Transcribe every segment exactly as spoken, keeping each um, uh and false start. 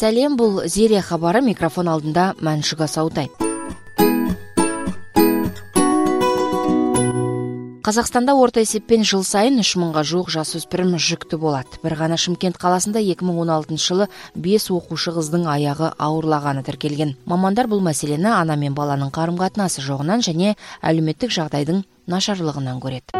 Сәлем, бұл Зере хабары, микрофон алдында Мәншүк Асаутай. Қазақстанда орта есеппен жыл сайын үш мыңға жуық жасөспірім жүкті болады. Бір ғана Шымкент қаласында екі мың он алтыншы жылы бес оқушы қыздың аяғы ауырлағаны тіркелген. Мамандар бұл мәселені ана мен баланың қарым-қатынасы жоғынан және әлеуметтік жағдайдың нашарлығынан көреді.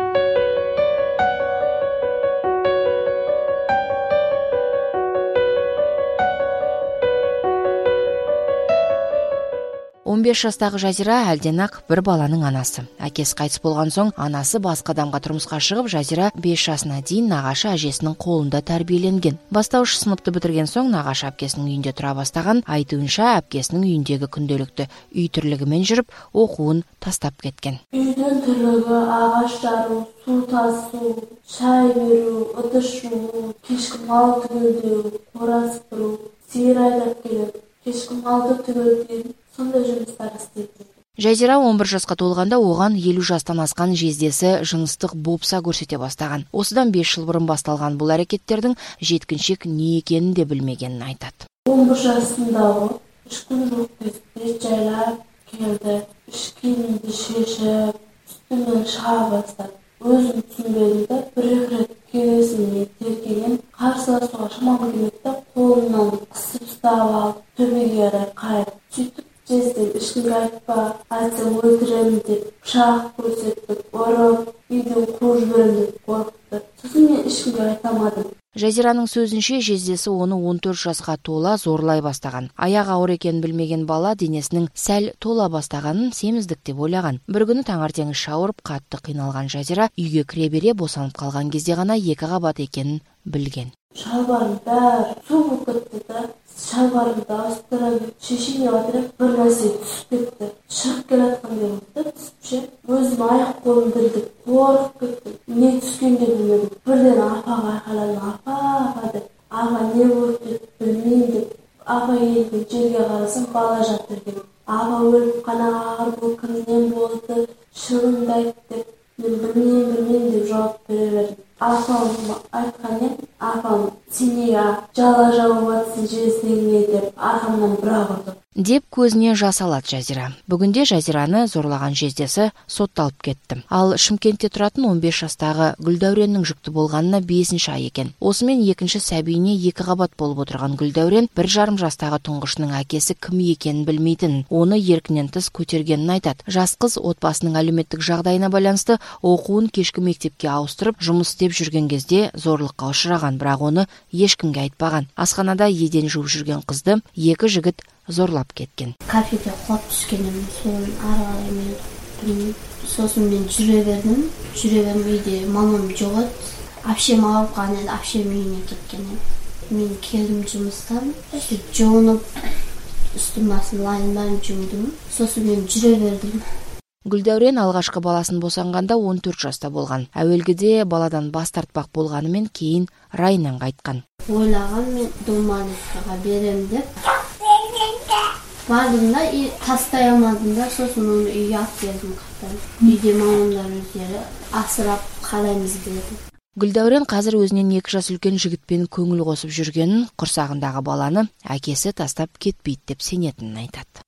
он бес жастағы Жазира әлден-ақ бір баланың анасы. Әкесі қайтыс болған соң, анасы басқа адамға тұрмысқа шығып, Жазира бес жасына дейін нағашы әжесінің қолында тәрбиеленген. Бастауыш сыныпты бітірген соң, нағашы әпкесінің үйінде тұра бастаған. Айтуынша, әпкесінің үйіндегі күнделікті үй тірлігімен жүріп, оқуын тастап кеткен. Үйдің тірлігі, ағаш жару, су тасу, шай беру, ыдыс жуу, кешкі мал түгелдеу, қора сыпыру, сиыр айдап келіп, кешкі малды түгелдеу, сондай жұмыстар істейді. Жазира он бір жасқа толғанда оған елу жастан асқан жездесі жыныстық бопса көрсете бастаған. Осыдан бес жыл бұрын басталған бұл әрекеттердің жеткіншек не екенін де білмегенін айтады. он бір жасында ол үш күн жоқ кезде жайлап келді, іш киімімді шешіп, үстімнен шыға бастады. Өзім түсінбедім, бір рет келесіме теркеген, қарсыласуға шамам келмеді, қолымнан қысып ұстап алып, төбеге қарай сөйтіп жездем ешкімге айтпа, айтсам өлтіремін деп пышақ көрсетіп, ұрып, үйден қуып жіберемін деп қорқытты. Сосын мен ешкімге айтамадым. Жазираның сөзінше, жездесі оны он төрт жасқа тола зорлай бастаған. Аяқ ауыр екенін білмеген бала денесінің сәл тола бастағанын семіздік деп ойлаған. Бір күні таңертең іші ауырып, қатты қиналған Жазира үйге кіре бере босанып қалған кезде ғана екі қабат екенін білген. Шалбарым бәрі су болып кетті да, шалбарымды ауыстырып, шешеме отырып, бір нәрсе түсіп кетті. Шығып келатқан кезде түсіпше, өзім аяқ қолым дірілдеп, қорқып кеттім. Не түскенде білмедім. Бірден апаға айқайладым, апа, апа деп. Аға не болды деп білмеймін деп. Апа келген жерге қарасам, бала жатыр екен. Апа өліп қана ağır бұл кімнен болды, шынымды айт деп. Мен білмеймін, білмеймін деп жауап бере бердім. Апам айтқан ем, апам сенеге жала жауып атсын жездеңе деп арқамнан бір-ақ ұрды. Деп көзіне жас алады Жазира. Бүгінде Жазираны зорлаған жездесі сотталып кетті. Ал Шымкентте тұратын он бес жастағы Гүлдәуреннің жүкті болғанына бесінші ай екен. Осымен екінші сәбиіне екі қабат болып отырған Гүлдәурен бір жарым жастағы тұңғышының әкесі кім екенін білмейтін, оны еркінен тыс көтергенін айтады. Жас қыз отбасының әлеуметтік жағдайына байланысты оқуын кешкі мектепке ауыстырып, жұмыс істеп жүрген кезде зорлыққа ұшыраған, бірақ оны ешкімге айтпаған. Асханада еден жуып жүрген қызды екі жігіт зорлап кеткен. Кафеде құлап түскенім, соның ары-ары мен білмеймін. Сосын мен жүре бердім. Жүре бердім, үйде мамам жоқ еді. Әпшем ауырып қалған еді, әпшем үйіне кеткен еді. Мен келдім жұмыстан, жуынып, үстім басын лайын жудым. Сосын мен жүре бердім. Гүлдәурен алғашқы баласын босанғанда он төрт жаста болған. Әуелгіде баладан бас тартпақ болғанымен кейін райынан қайтқан. Ойлаған мен Думановкаға берем деп. Бардым да, тастай алмадым да, сосын оны үйге алып бердім қайтадан. Үйде мамамдар өздері асырап қалаймыз деді. Гүлдәурен қазір өзінен екі жас үлкен жігітпен көңіл қосып жүргенін, құрсағындағы баланы әкесі тастап кетпейді деп сенетінін айтады.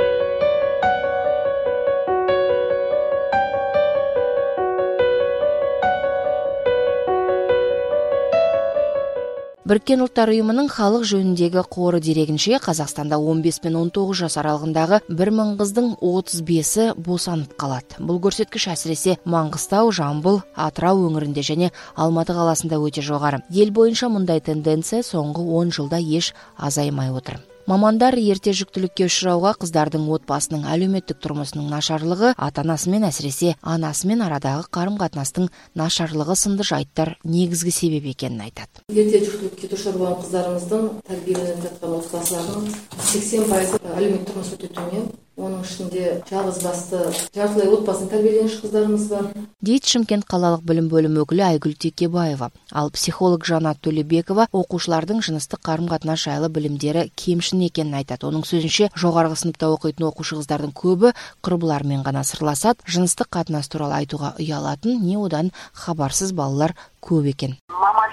Біріккен ұлттар ұйымының халық жөніндегі қоры дерегінше, Қазақстанда он бес пен он тоғыз жас аралығындағы бір мың қыздың отыз бесі босанып қалады. Бұл көрсеткіш әсіресе Маңғыстау, Жамбыл, Атырау өңірінде және Алматы қаласында өте жоғары. Ел бойынша мұндай тенденция соңғы он жылда еш азаймай отыр. Мамандар ерте жүктілікке ұшырауға қыздардың отбасының әлеуметтік тұрмысының нашарлығы, ата-анасымен әсіресе анасымен арадағы қарым-қатынастың нашарлығы сынды жайттар негізгі себеп екенін айтады. Ерте жүктілікке душар болған қыздарымыздың тәрбиеленіп жатқан отбасыларының сексен пайызы әлеуметтік тұрмысы өте төмен. Оның ішінде жалғыз басты жартылай отбасын тәрбиеленуші қыздарымыз бар. Дейді Шымкент қалалық білім бөлімі өкілі Айгүл Текебаева. Ал психолог Жанат Төлебекова оқушылардың жыныстық қарым-қатынас жайлы білімдері кемшін екенін айтады. Оның сөзінше, жоғарғы сыныпта оқитын оқушы қыздардың көбі құрбыларымен ғана сырласады, жыныстық қатынас туралы айтуға ұялатын, не одан хабарсыз балалар көп екен. Мамасын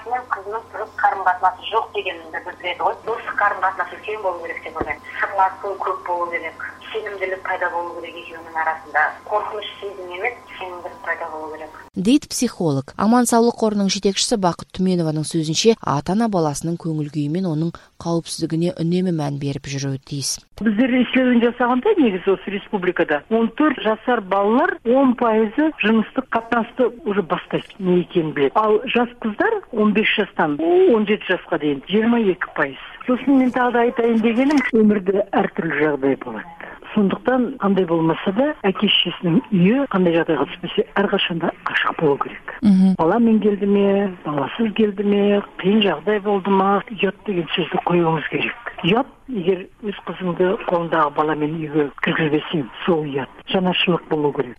мен қызының дұрыс қарым қатынасы жоқ дегенімді білдіреді ғой. Достық қарым қатынасы тең болу керек деп ойлаймын. Сырласу көп болу керек, сенімділік пайда болу керек екеуінің арасында. Қорқыныш сезім емес, сенімділік пайда болу керек. Дейді психолог. Аман саулық қорының жетекшісі Бақыт Түменованың сөзінше, ата-ана баласының көңіл күйі мен оның қауіпсіздігіне үнемі мән беріп жүруі тиіс. Біздер исследование жасағанда негізі осы республикада он төрт жасар балалар он пайызы жыныстық қатынасты уже бастайды, не екенін біледі. Ал жас қыздар он бес жастан он жеті жасқа дейін жиырма екі пайыз. Сосын мен тағы да айтайын дегенім, өмірде әртүрлі жағдай болады. Сондықтан қандай болмаса да әке-шешесінің үйі қандай жағдайға түспесе әрқашанда ашық болу керек. Баламен келді ме, баласыз келді ме, қиын жағдай болды ма, ұят деген сөзді қоюыңыз керек. Ұят, егер өз қызыңды қолындағы баламен үйге кіргізбесең, сол ұят. Жанашырлық болу керек.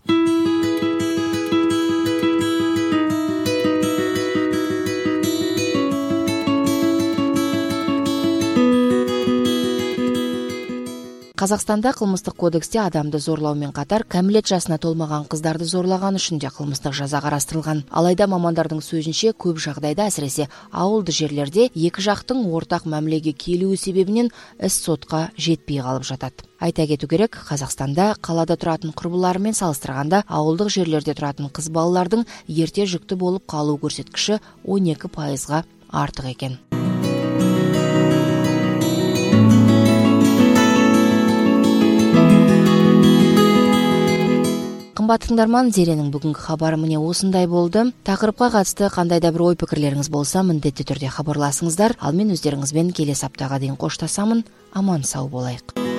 Қазақстанда қылмыстық кодексте адамды зорлаумен қатар кәмелет жасына толмаған қыздарды зорлаған үшін де қылмыстық жаза қарастырылған. Алайда мамандардың сөзінше көп жағдайда, әсіресе ауылды жерлерде екі жақтың ортақ мәмілеге келуі себебінен іс сотқа жетпей қалып жатады. Айта кету керек, Қазақстанда қалада тұратын құрбыларымен салыстырғанда ауылдық жерлерде тұратын қыз балалардың ерте жүкті болып қалу көрсеткіші он екі пайызға артық екен. Қымбатты тыңдарман, Зеренің бүгінгі хабары міне осындай болды. Тақырыпқа қатысты қандай да бір ой пікірлеріңіз болса, міндетті түрде хабарласыңыздар. Ал мен өздеріңізбен келесі аптаға дейін қоштасамын. Аман сау болайық.